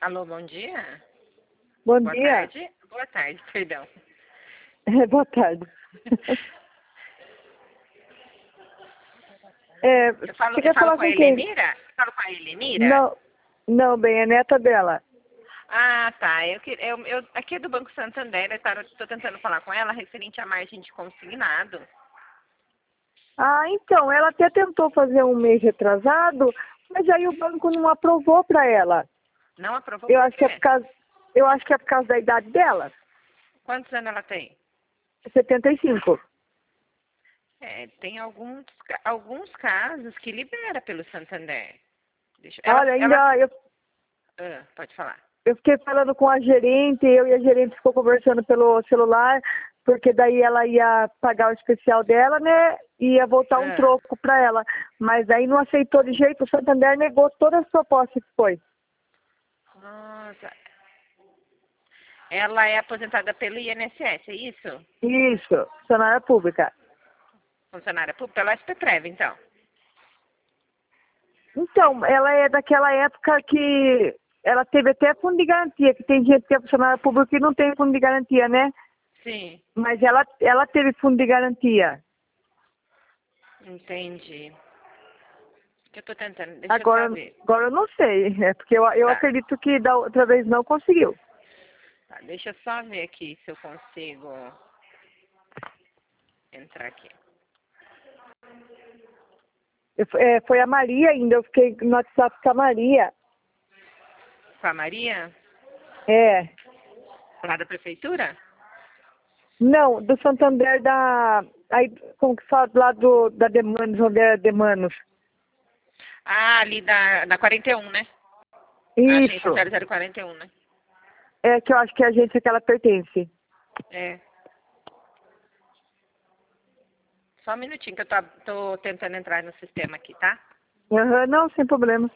Alô, bom dia? Bom Boa dia. tarde. Boa tarde, perdão. Boa tarde. Eu falo, Você eu quer falo falar com a com quem? Helenira? Eu falo com a Helenira? Não, não, bem, é neta dela. Ah, tá. Aqui é do Banco Santander, estou tentando falar com ela referente à margem de consignado. Ah, então, ela até tentou fazer um mês retrasado, mas aí o banco não aprovou para ela. Não aprovou Eu por acho que é quê? por causa, eu acho que é por causa da idade dela. Quantos anos ela tem? 75. Tem alguns casos que libera pelo Santander. Olha, Pode falar. eu fiquei falando com a gerente, eu e a gerente ficou conversando pelo celular, porque daí ela ia pagar o especial dela, né? E ia voltar um Ah, troco para ela. Mas aí não aceitou de jeito, o Santander negou todas as propostas que foi. nossa. Ela é aposentada pelo INSS, é isso? Isso, funcionária pública. Funcionária pública, pelo SPTREV, então. Então, ela é daquela época que ela teve até fundo de garantia, que tem gente que é funcionária pública e não tem fundo de garantia, né? Sim, Mas ela teve fundo de garantia. entendi. O que eu tô tentando, deixa eu só Agora, ver. agora eu não sei, porque eu Tá, acredito que da outra vez não conseguiu. tá, deixa eu só ver aqui se eu consigo entrar aqui. Foi a Maria ainda, eu fiquei no WhatsApp com a Maria. Com a Maria? É. Lá da prefeitura? Não, do Santander aí, como que fala, lá da Demanos, onde é Demanos. Ah, ali da 41, né? A agência Isso. 0041, né? É que eu acho que é a agência que ela pertence. É. Só um minutinho que eu tô tentando entrar no sistema aqui, tá? Aham, não, sem problema.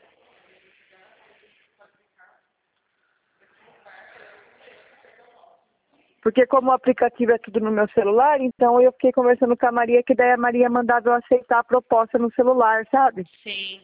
Porque como o aplicativo é tudo no meu celular, então eu fiquei conversando com a Maria, que daí a Maria mandava eu aceitar a proposta no celular, sabe? Sim.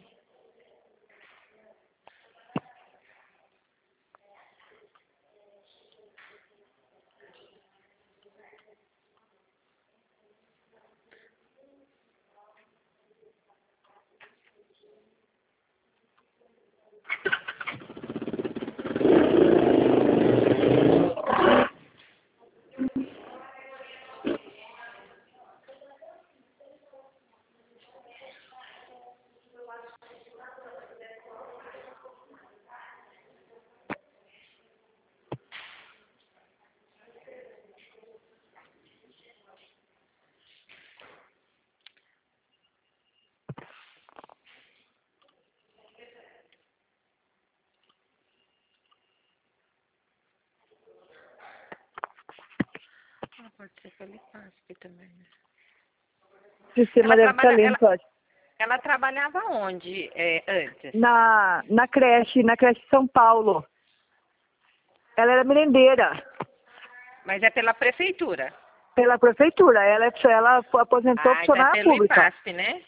Ah, pode ser que ele passe também, né? O sistema deve estar lento, acho. Ela trabalhava onde antes? Na creche São Paulo. Ela era merendeira Mas é pela prefeitura. pela prefeitura. Ela aposentou Ah, então é funcionária pelo pública. IPASP, né?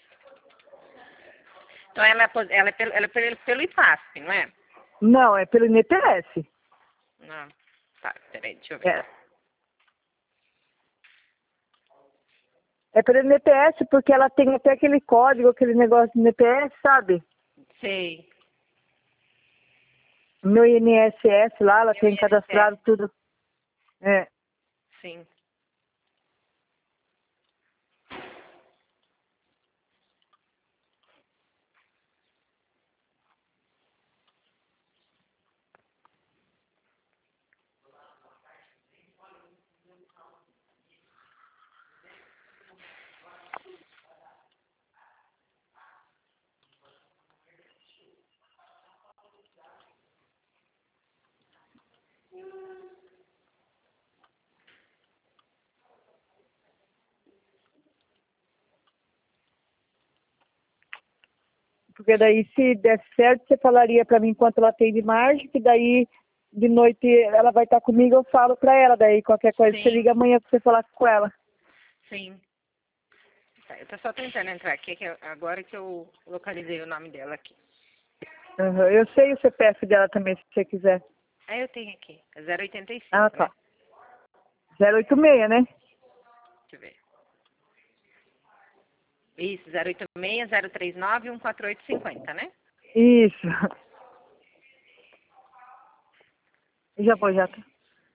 Então ela é pelo IPASP, não é? Não, é pelo INPS. Não. Tá, peraí, deixa eu ver. É, é pelo INPS porque ela tem até aquele código, aquele negócio do INPS, sabe? Sei. No INSS lá, ela Meu tem INSS. cadastrado tudo. É. Sim. Porque daí, se der certo, você falaria para mim quanto ela tem de margem, que daí de noite ela vai estar comigo, eu falo para ela. Daí qualquer coisa você Sim. liga amanhã para você falar com ela. Sim. Tá, eu tô só tentando entrar aqui, agora que eu localizei o nome dela aqui. Uhum. Eu sei o CPF dela também, se você quiser. Eu tenho aqui. É 085. Ah, tá. Né? 086, né? Deixa eu ver. Isso, 086-039-14850, né? Isso. Já vou, já. Tá.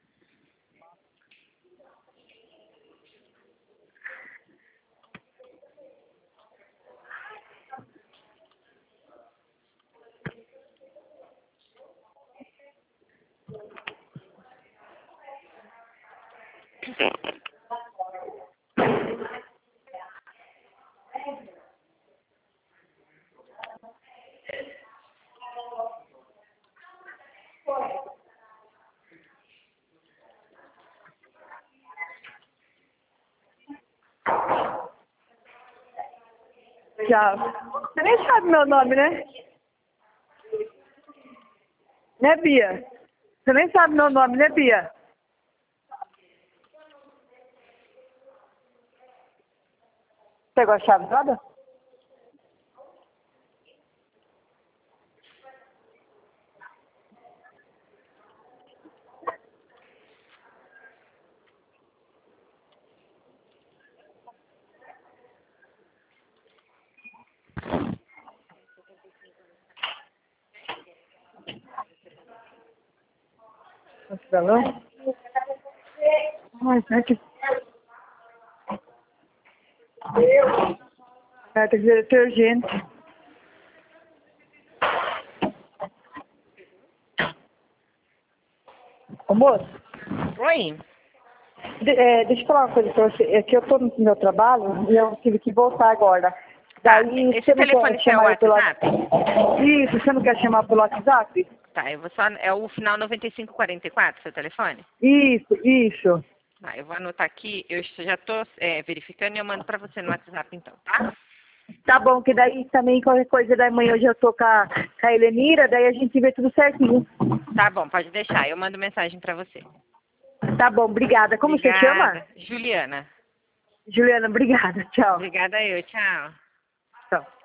Já. Você nem sabe meu nome, né? Né, Bia? Você nem sabe meu nome, né, Bia? Pegou a chave toda? Esse galão? Ai, será que... Tem que ser detergente. Ô, moço, Oi. deixa eu falar uma coisa pra você. É que eu tô no meu trabalho e eu tive que voltar agora. Tá, Daí, esse você não telefone quer seu é o chamar eu pelo WhatsApp? Isso, você não quer chamar pelo WhatsApp? Tá, eu vou só... É o final 9544, seu telefone? Isso, isso. Tá, eu vou anotar aqui. Eu já tô verificando e eu mando pra você no WhatsApp, então, tá? Tá bom, que daí também qualquer coisa da manhã eu já tô com a Helenira, daí a gente vê tudo certinho. Tá bom, pode deixar. Eu mando mensagem pra você. Tá bom, obrigada. Como você chama? Obrigada. Juliana. Juliana, obrigada. Tchau. Obrigada eu. Tchau. Tchau.